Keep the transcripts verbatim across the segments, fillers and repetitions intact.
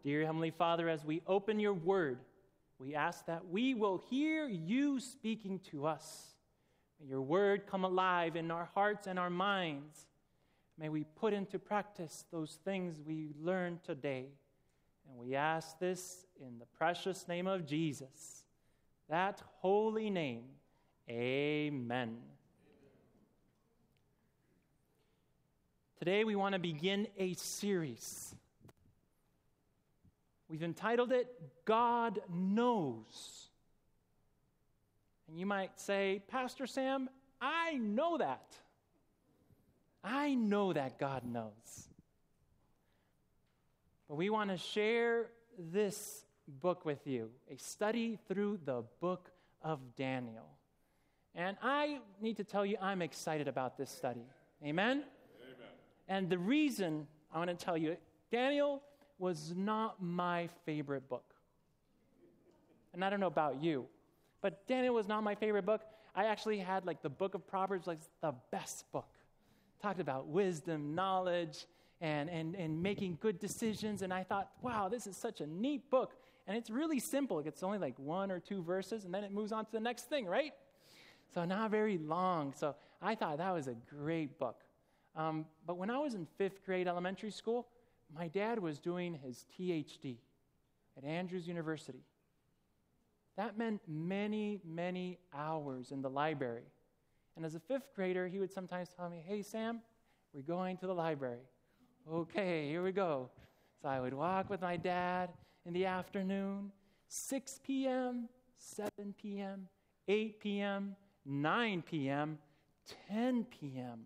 Dear Heavenly Father, as we open your word, we ask that we will hear you speaking to us. May your word come alive in our hearts and our minds. May we put into practice those things we learned today. And we ask this in the precious name of Jesus, that holy name. Amen. Today we want to begin a series. We've entitled it, God Knows. And you might say, Pastor Sam, I know that. I know that God knows. But we want to share this book with you, a study through the book of Daniel. And I need to tell you, I'm excited about this study. Amen? Amen. And the reason I want to tell you, Daniel was not my favorite book. And I don't know about you, but Daniel was not my favorite book. I actually had like the book of Proverbs, like the best book. Talked about wisdom, knowledge, and, and, and making good decisions. And I thought, wow, this is such a neat book. And it's really simple. It's only like one or two verses, and then it moves on to the next thing, right? So not very long. So I thought that was a great book. Um, but when I was in fifth grade elementary school, my dad was doing his T H D at Andrews University. That meant many, many hours in the library. And as a fifth grader, he would sometimes tell me, hey, Sam, we're going to the library. Okay, here we go. So I would walk with my dad in the afternoon, six p.m., seven p.m., eight p.m., nine p.m., ten p.m.,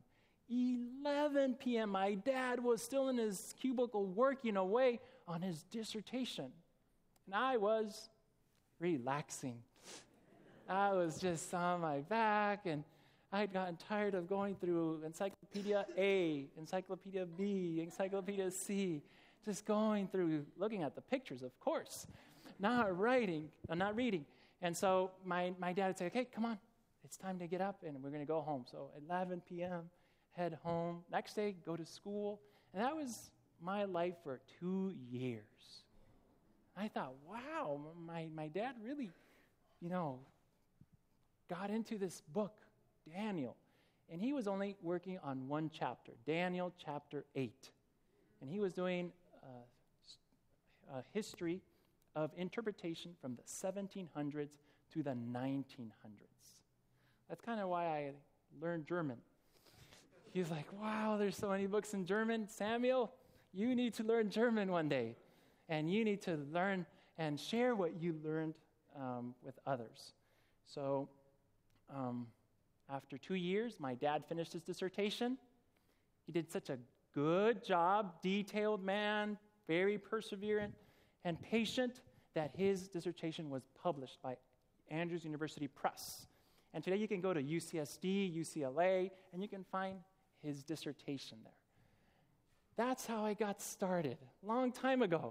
eleven p.m. My dad was still in his cubicle working away on his dissertation. And I was relaxing. I was just on my back, and I'd gotten tired of going through Encyclopedia A, Encyclopedia B, Encyclopedia C, just going through, looking at the pictures, of course, not writing, uh, not reading. And so my, my dad would say, okay, come on, it's time to get up, and we're going to go home. So eleven p.m., head home. Next day, go to school. And that was my life for two years. I thought, wow, my, my dad really, you know, got into this book, Daniel. And he was only working on one chapter, Daniel chapter eight. And he was doing uh, a history of interpretation from the seventeen hundreds to the nineteen hundreds. That's kind of why I learned German. He's like, wow, there's so many books in German. Samuel, you need to learn German one day. And you need to learn and share what you learned um, with others. So um, after two years, my dad finished his dissertation. He did such a good job, detailed man, very perseverant and patient, that his dissertation was published by Andrews University Press. And today you can go to U C S D, U C L A, and you can find his dissertation there. That's how I got started, long time ago,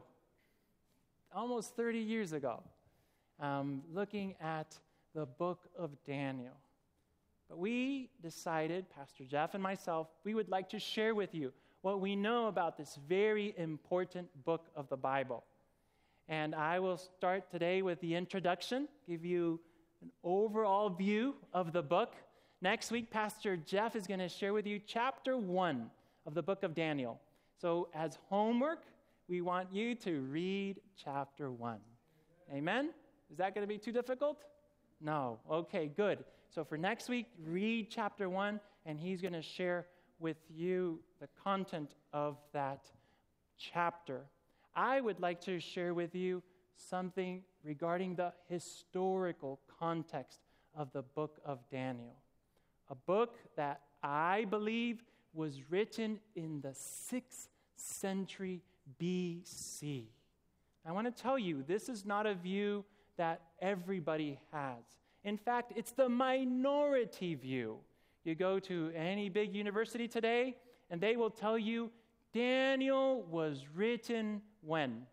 almost thirty years ago, um, looking at the book of Daniel. But we decided, Pastor Jeff and myself, we would like to share with you what we know about this very important book of the Bible. And I will start today with the introduction, give you an overall view of the book. Next week, Pastor Jeff is going to share with you chapter one of the book of Daniel. So as homework, we want you to read chapter one. Amen? Is that going to be too difficult? No. Okay, good. So for next week, read chapter one, and he's going to share with you the content of that chapter. I would like to share with you something regarding the historical context of the book of Daniel. A book that I believe was written in the sixth century B C. I want to tell you, this is not a view that everybody has. In fact, it's the minority view. You go to any big university today, and they will tell you Daniel was written when?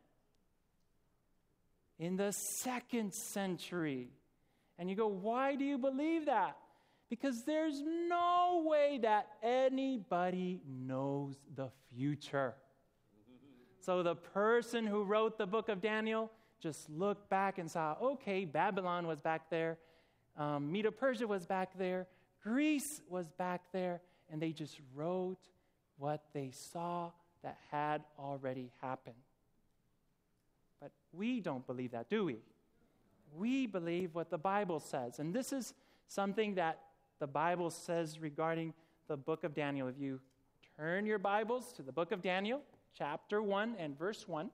In the second century. And you go, why do you believe that? Because there's no way that anybody knows the future. So the person who wrote the book of Daniel just looked back and saw, okay, Babylon was back there, um, Medo-Persia was back there, Greece was back there, and they just wrote what they saw that had already happened. But we don't believe that, do we? We believe what the Bible says. And this is something that the Bible says regarding the book of Daniel. If you turn your Bibles to the book of Daniel, chapter one and verse one,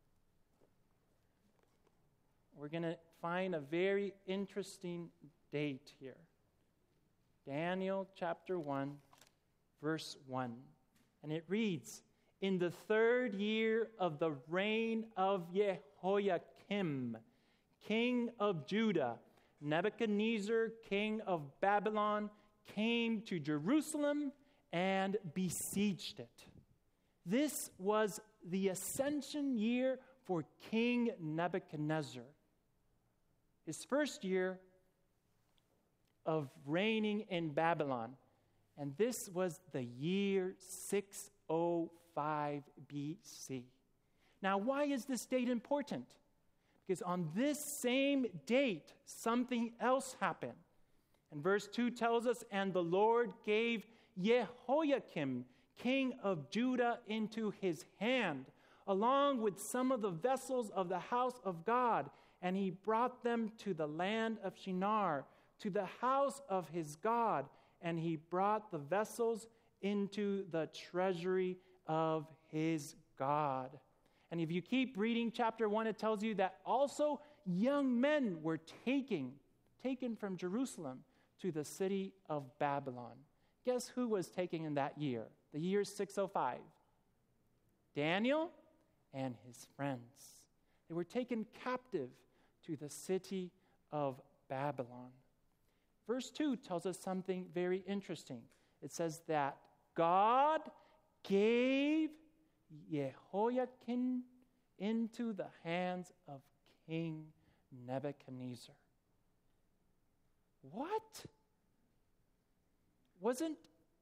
we're going to find a very interesting date here. Daniel chapter one, verse one. And it reads, "In the third year of the reign of Jehoiakim, king of Judah, Nebuchadnezzar, king of Babylon, came to Jerusalem and besieged it." This was the ascension year for King Nebuchadnezzar. His first year of reigning in Babylon. And this was the year six oh five B C. Now, why is this date important? Because on this same date, something else happened. And verse two tells us, "And the Lord gave Jehoiakim, king of Judah, into his hand, along with some of the vessels of the house of God, and he brought them to the land of Shinar, to the house of his God, and he brought the vessels into the treasury of his God." And if you keep reading chapter one, it tells you that also young men were taken, taken from Jerusalem to the city of Babylon. Guess who was taken in that year? The year six oh five. Daniel and his friends. They were taken captive to the city of Babylon. Verse two tells us something very interesting. It says that God gave Jehoiakim into the hands of King Nebuchadnezzar. What? Wasn't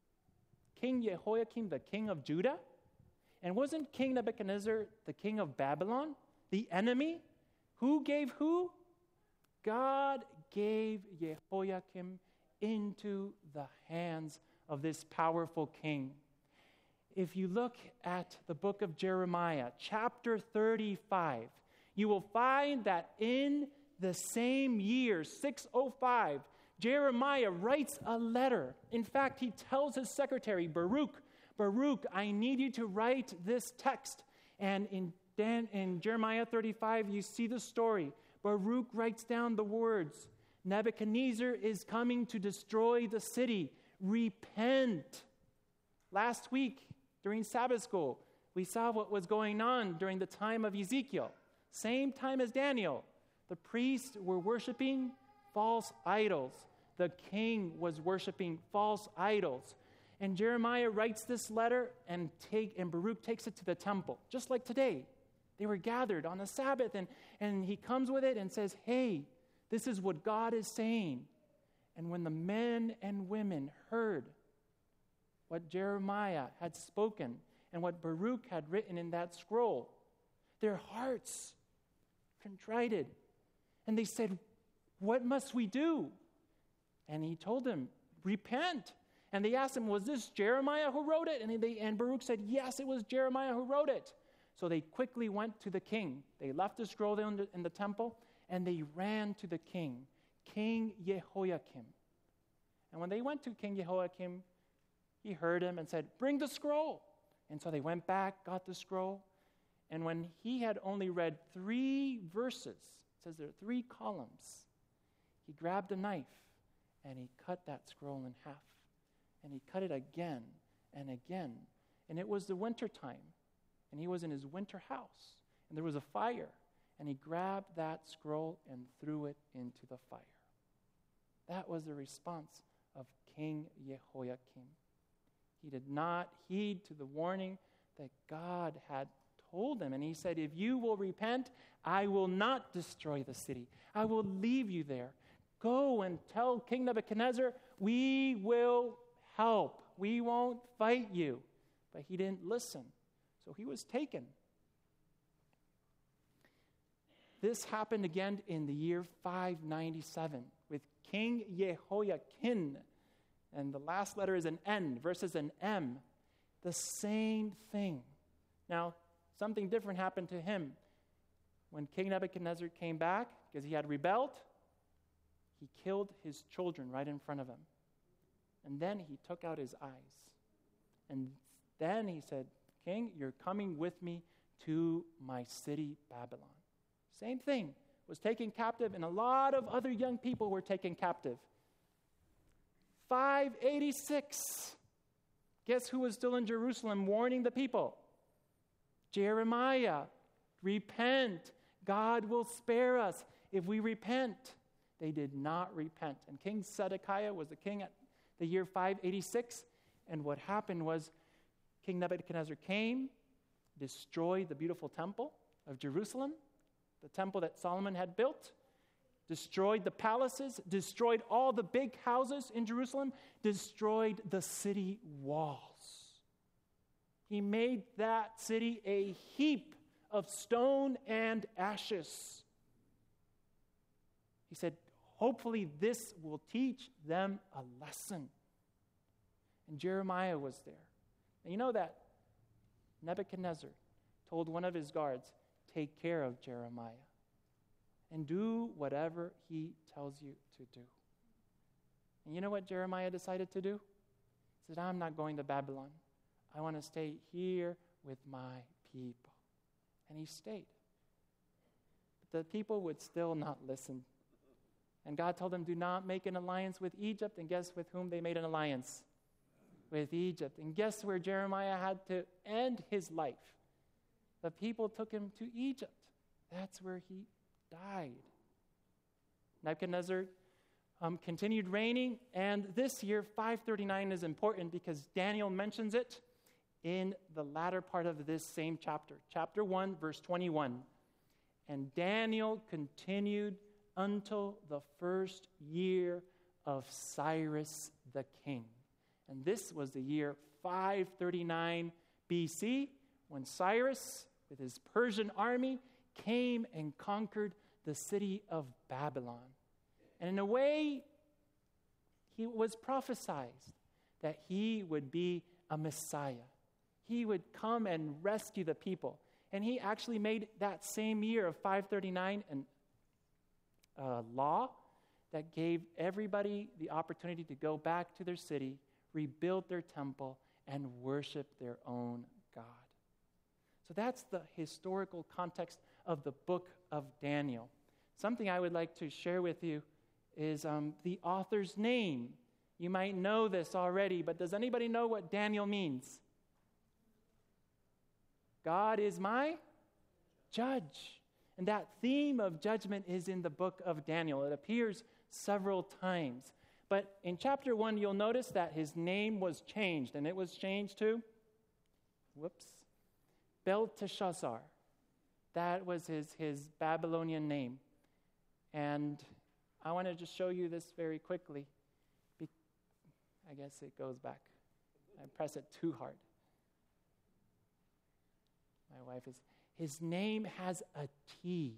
King Jehoiakim the king of Judah? And wasn't King Nebuchadnezzar the king of Babylon, the enemy? Who gave who? God gave Jehoiakim into the hands of this powerful king. If you look at the book of Jeremiah, chapter thirty-five, you will find that in the same year, six oh five, Jeremiah writes a letter. In fact, he tells his secretary, Baruch, Baruch, I need you to write this text. And in, Dan, in Jeremiah thirty-five, you see the story. Baruch writes down the words, Nebuchadnezzar is coming to destroy the city. Repent. Last week, during Sabbath school, we saw what was going on during the time of Ezekiel. Same time as Daniel. The priests were worshiping false idols. The king was worshiping false idols. And Jeremiah writes this letter, and take and Baruch takes it to the temple, just like today. They were gathered on the Sabbath, and, and he comes with it and says, hey, this is what God is saying. And when the men and women heard what Jeremiah had spoken and what Baruch had written in that scroll, their hearts contrited. And they said, what must we do? And he told them, repent. And they asked him, was this Jeremiah who wrote it? And, they, and Baruch said, yes, it was Jeremiah who wrote it. So they quickly went to the king. They left the scroll there in the, in the temple, and they ran to the king, King Jehoiakim. And when they went to King Jehoiakim, he heard him and said, bring the scroll. And so they went back, got the scroll. And when he had only read three verses, it says there are three columns, he grabbed a knife and he cut that scroll in half. And he cut it again and again. And it was the winter time. And he was in his winter house. And there was a fire. And he grabbed that scroll and threw it into the fire. That was the response of King Jehoiakim. He did not heed to the warning that God had told him. And he said, if you will repent, I will not destroy the city. I will leave you there. Go and tell King Nebuchadnezzar, we will help. We won't fight you. But he didn't listen. So he was taken This happened again in the year five ninety-seven with King Jehoiakim. And the last letter is an N versus an M. The same thing. Now, something different happened to him. When King Nebuchadnezzar came back, because he had rebelled, he killed his children right in front of him. And then he took out his eyes. And then he said, King, you're coming with me to my city, Babylon. Same thing. Was taken captive, and a lot of other young people were taken captive. five eighty-six. Guess who was still in Jerusalem warning the people? Jeremiah. Repent. God will spare us if we repent. They did not repent. And King Zedekiah was the king at the year five eighty-six. And what happened was King Nebuchadnezzar came, destroyed the beautiful temple of Jerusalem, the temple that Solomon had built, destroyed the palaces, destroyed all the big houses in Jerusalem, destroyed the city walls. He made that city a heap of stone and ashes. He said, hopefully this will teach them a lesson. And Jeremiah was there. And you know that Nebuchadnezzar told one of his guards, take care of Jeremiah and do whatever he tells you to do. And you know what Jeremiah decided to do? He said, I'm not going to Babylon. I want to stay here with my people. And he stayed. But the people would still not listen. And God told them, do not make an alliance with Egypt. And guess with whom they made an alliance? With Egypt. And guess where Jeremiah had to end his life? The people took him to Egypt. That's where he died. Nebuchadnezzar um, continued reigning, and this year, five thirty-nine, is important because Daniel mentions it in the latter part of this same chapter. Chapter one, verse twenty-one. And Daniel continued until the first year of Cyrus the king. And this was the year five thirty-nine B C, when Cyrus, with his Persian army, came and conquered the city of Babylon. And in a way, he was prophesied that he would be a Messiah. He would come and rescue the people. And he actually made that same year of five thirty-nine an uh, law that gave everybody the opportunity to go back to their city, rebuild their temple, and worship their own God. So that's the historical context of the book of Daniel. Something I would like to share with you is um, the author's name. You might know this already, but does anybody know what Daniel means? God is my judge. And that theme of judgment is in the book of Daniel. It appears several times. But in chapter one, you'll notice that his name was changed, and it was changed to, whoops, Belteshazzar. That was his, his Babylonian name. And I want to just show you this very quickly. Be- I guess it goes back. I press it too hard. My wife is, his name has a T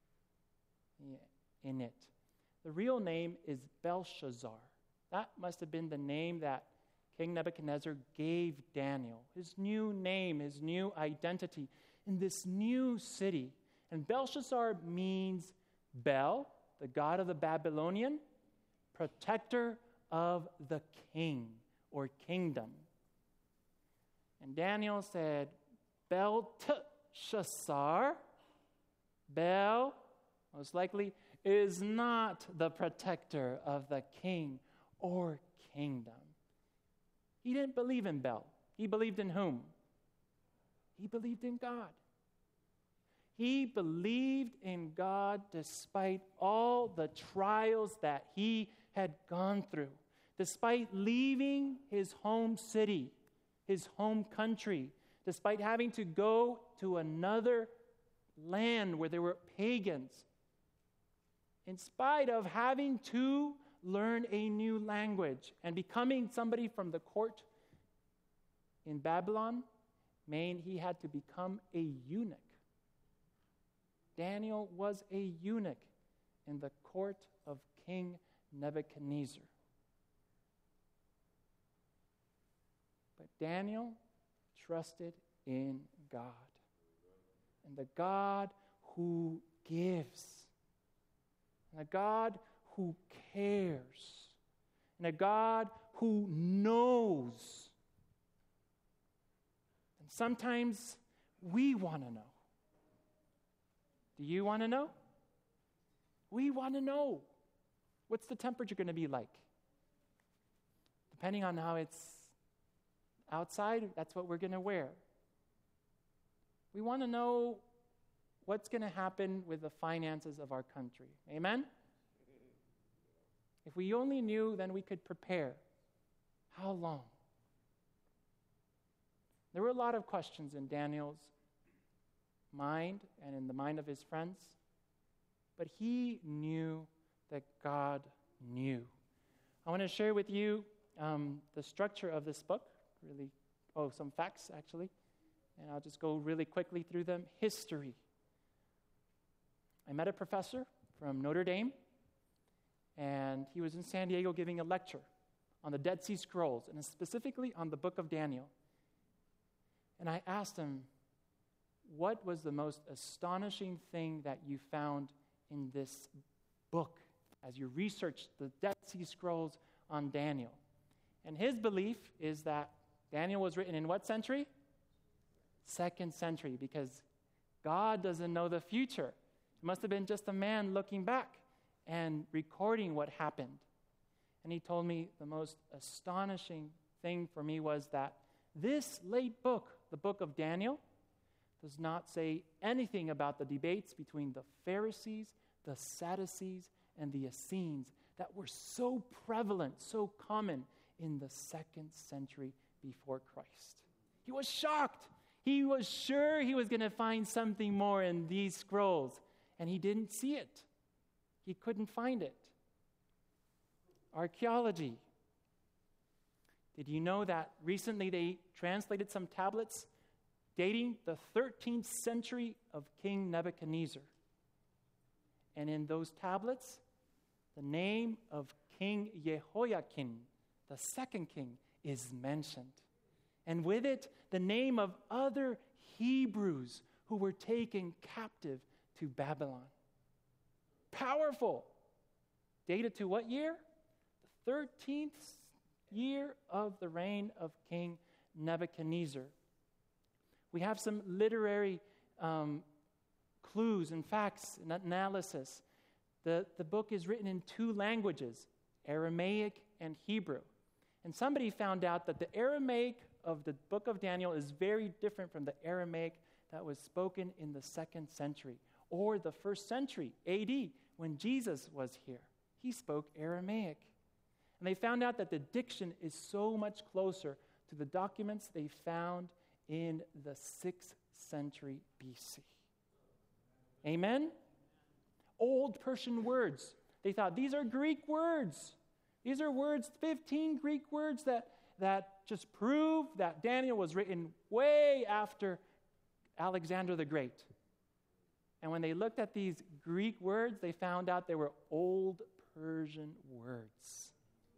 in it. The real name is Belshazzar. That must have been the name that King Nebuchadnezzar gave Daniel, his new name, his new identity in this new city. And Belshazzar means Bel, the god of the Babylonian, protector of the king or kingdom. And Daniel said, Belteshazzar, Bel, most likely, is not the protector of the king or kingdom. He didn't believe in Bel. He believed in whom? He believed in God. He believed in God despite all the trials that he had gone through, despite leaving his home city, his home country, despite having to go to another land where there were pagans, in spite of having to learn a new language and becoming somebody from the court in Babylon, meant he had to become a eunuch. Daniel was a eunuch in the court of King Nebuchadnezzar. But Daniel trusted in God, and the God who gives, and a God who cares, and a God who knows. And sometimes we want to know. Do you want to know? We want to know. What's the temperature going to be like? Depending on how it's outside, that's what we're going to wear. We want to know what's going to happen with the finances of our country. Amen? If we only knew, then we could prepare. How long? There were a lot of questions in Daniel's mind and in the mind of his friends, but he knew that God knew. I want to share with you um, the structure of this book, really, oh, some facts actually, and I'll just go really quickly through them. History. I met a professor from Notre Dame, and he was in San Diego giving a lecture on the Dead Sea Scrolls, and specifically on the book of Daniel. And I asked him, what was the most astonishing thing that you found in this book as you researched the Dead Sea Scrolls on Daniel? And his belief is that Daniel was written in what century? Second century, because God doesn't know the future. It must have been just a man looking back and recording what happened. And he told me the most astonishing thing for me was that this late book, the book of Daniel, does not say anything about the debates between the Pharisees, the Sadducees, and the Essenes that were so prevalent, so common in the second century before Christ. He was shocked. He was sure he was going to find something more in these scrolls, and he didn't see it. He couldn't find it. Archaeology. Did you know that recently they translated some tablets dating the thirteenth century of King Nebuchadnezzar? And in those tablets, the name of King Jehoiakim, the second king, is mentioned. And with it, the name of other Hebrews who were taken captive to Babylon. Powerful. Dated to what year? The thirteenth year of the reign of King Nebuchadnezzar. We have some literary um, clues and facts and analysis. The, the book is written in two languages, Aramaic and Hebrew. And somebody found out that the Aramaic of the book of Daniel is very different from the Aramaic that was spoken in the second century or the first century A D when Jesus was here. He spoke Aramaic. And they found out that the diction is so much closer to the documents they found in the sixth century B C. Amen? Old Persian words. They thought these are Greek words. These are words, fifteen Greek words that, that just prove that Daniel was written way after Alexander the Great. And when they looked at these Greek words, they found out they were Old Persian words.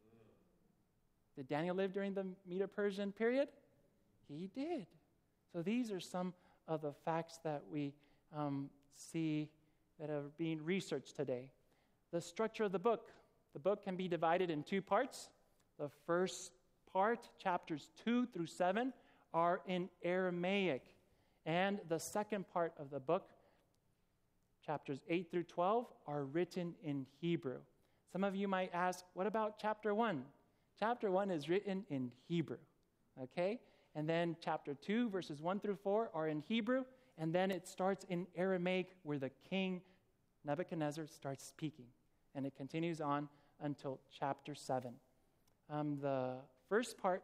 Did Daniel live during the Medo-Persian period? He did. So these are some of the facts that we um, see that are being researched today. The structure of the book. The book can be divided in two parts. The first part, chapters two through seven, are in Aramaic. And the second part of the book, chapters eight through twelve, are written in Hebrew. Some of you might ask, what about chapter one? Chapter one is written in Hebrew, okay? And then chapter two, verses one through four, are in Hebrew. And then it starts in Aramaic where the king Nebuchadnezzar starts speaking. And it continues on until chapter seven. Um, the first part,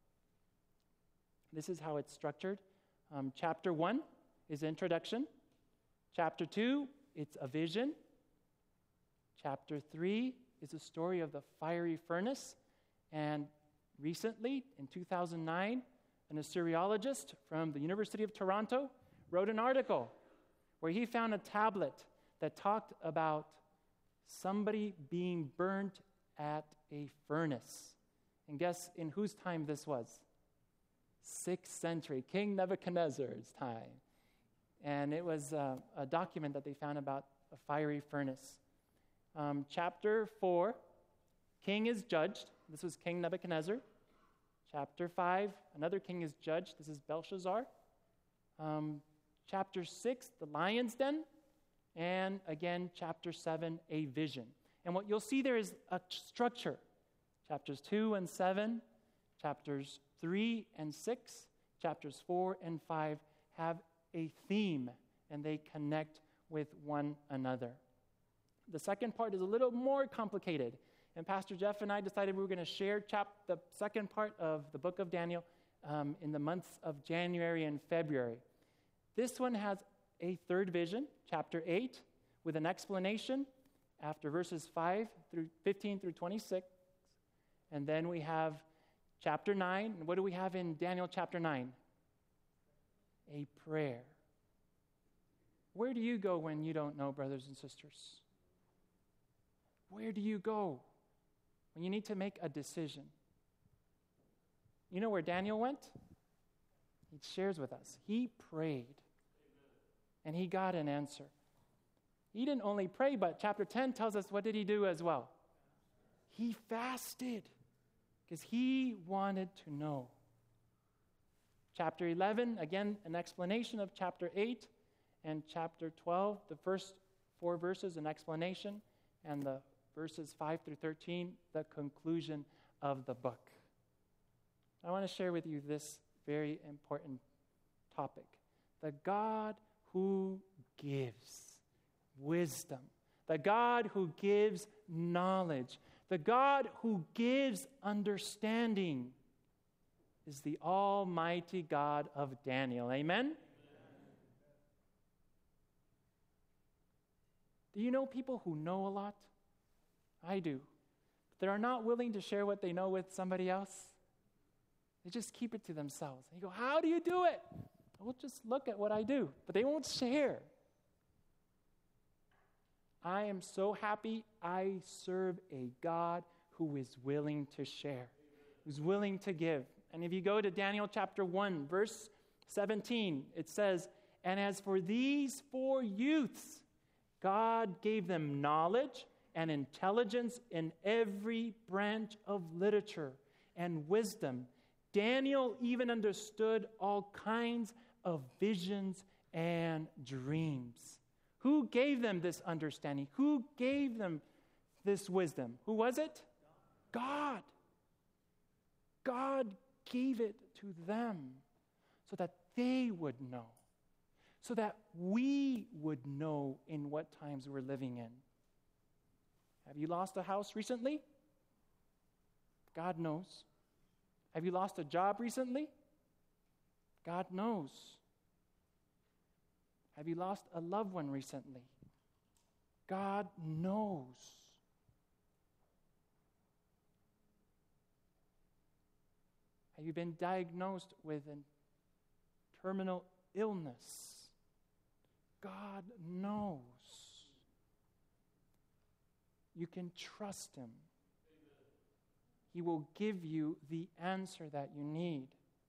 this is how it's structured. Um, chapter one is introduction. Chapter two, it's a vision. Chapter three is a story of the fiery furnace. And recently, in two thousand nine, an Assyriologist from the University of Toronto wrote an article where he found a tablet that talked about somebody being burnt at a furnace. And guess in whose time this was? Sixth century, King Nebuchadnezzar's time. And it was uh, a document that they found about a fiery furnace. Um, chapter four, king is judged. This was King Nebuchadnezzar. Chapter five, another king is judged. This is Belshazzar. Um, chapter six, the lion's den. And again, chapter seven, a vision. And what you'll see there is a structure. Chapters two and seven, chapters three and six, chapters four and five have a theme, and they connect with one another. The second part is a little more complicated, and Pastor Jeff and I decided we were going to share chap- the second part of the book of Daniel um, in the months of January and February. This one has a third vision, chapter eight, with an explanation after verses five through fifteen through twenty-six. And then we have chapter nine. And what do we have in Daniel chapter nine? A prayer. Where do you go when you don't know, brothers and sisters? Where do you go when you need to make a decision? You know where Daniel went? He shares with us. He prayed, and he got an answer. He didn't only pray, but chapter ten tells us what did he do as well? He fasted because he wanted to know. Chapter eleven, again, an explanation of chapter eight, and chapter twelve, the first four verses, an explanation, and the verses five through thirteen, the conclusion of the book. I want to share with you this very important topic. The God who gives wisdom, the God who gives knowledge, the God who gives understanding is the Almighty God of Daniel. Amen? Amen? Do you know people who know a lot? I do. But they're not willing to share what they know with somebody else. They just keep it to themselves. And you go, how do you do it? Well, just look at what I do. But they won't share. I am so happy I serve a God who is willing to share, who's willing to give. And if you go to Daniel chapter one, verse seventeen, it says, "And as for these four youths, God gave them knowledge and intelligence in every branch of literature and wisdom. Daniel even understood all kinds of visions and dreams." Who gave them this understanding? Who gave them this wisdom? Who was it? God. God gave it to them so that they would know, so that we would know in what times we're living in. Have you lost a house recently? God knows. Have you lost a job recently? God knows. Have you lost a loved one recently? God knows. Have you been diagnosed with a terminal illness? God knows. You can trust Him. He will give you the answer that you need.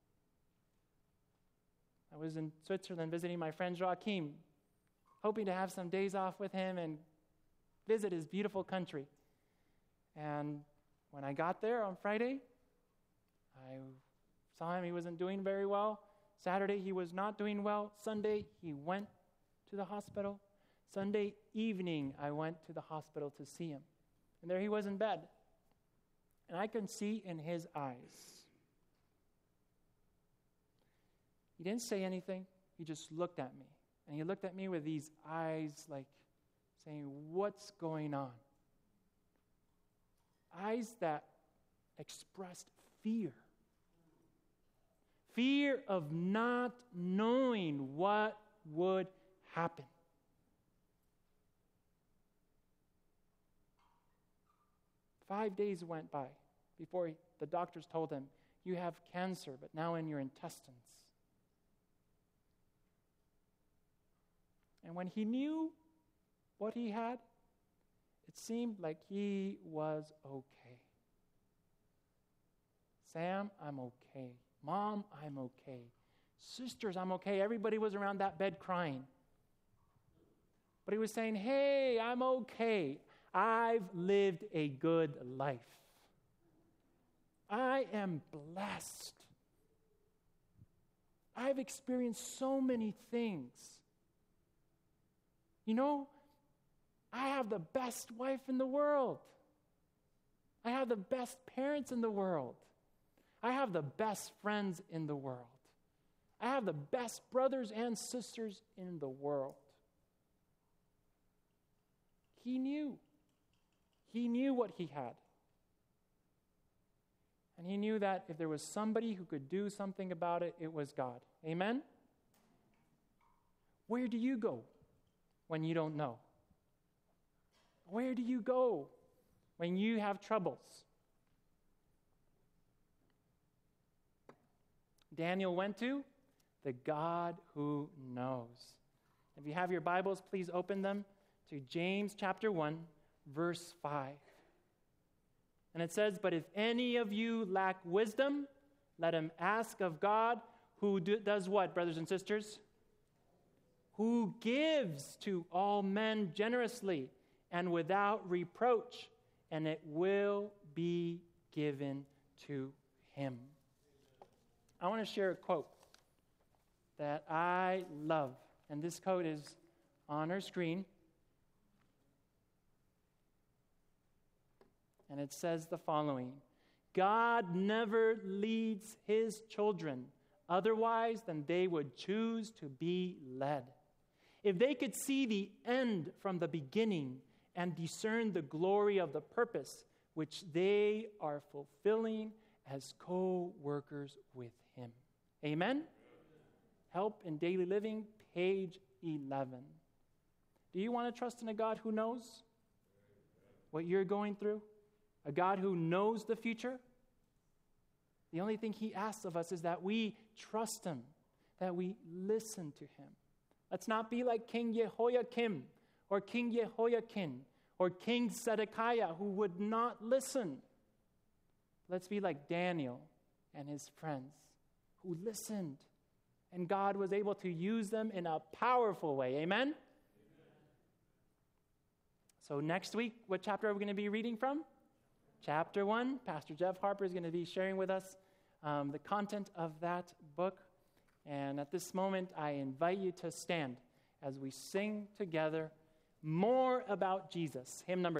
I was in Switzerland visiting my friend Joachim, hoping to have some days off with him and visit his beautiful country. And when I got there on Friday, I saw him. He wasn't doing very well. Saturday, he was not doing well. Sunday, he went to the hospital. Sunday evening, I went to the hospital to see him. And there he was in bed. And I can see in his eyes. He didn't say anything. He just looked at me. And he looked at me with these eyes like saying, "What's going on?" Eyes that expressed fear. Fear of not knowing what would happen. Five days went by before he, the doctors told him, "You have cancer, but now in your intestines." And when he knew what he had, it seemed like he was okay. Sam, I'm okay. Mom, I'm okay. Sisters, I'm okay. Everybody was around that bed crying. But he was saying, hey, I'm okay. I've lived a good life. I am blessed. I've experienced so many things. You know, I have the best wife in the world. I have the best parents in the world. I have the best friends in the world. I have the best brothers and sisters in the world. He knew. He knew what he had. And he knew that if there was somebody who could do something about it, it was God. Amen? Where do you go when you don't know? Where do you go when you have troubles? Daniel went to the God who knows. If you have your Bibles, please open them to James chapter one, verse five. And it says, but if any of you lack wisdom, let him ask of God, who do, does what, brothers and sisters? Who gives to all men generously and without reproach, and it will be given to him. I want to share a quote that I love, and this quote is on our screen. And it says the following: God never leads his children otherwise than they would choose to be led. If they could see the end from the beginning and discern the glory of the purpose which they are fulfilling as co-workers with him. Amen? Help in Daily Living, page eleven. Do you want to trust in a God who knows what you're going through? A God who knows the future? The only thing he asks of us is that we trust him, that we listen to him. Let's not be like King Jehoiakim or King Jehoiakim or King Zedekiah, who would not listen. Let's be like Daniel and his friends who listened, and God was able to use them in a powerful way. Amen? Amen. So next week, what chapter are we going to be reading from? Chapter one. Pastor Jeff Harper is going to be sharing with us um, the content of that book. And at this moment, I invite you to stand as we sing together More About Jesus, hymn number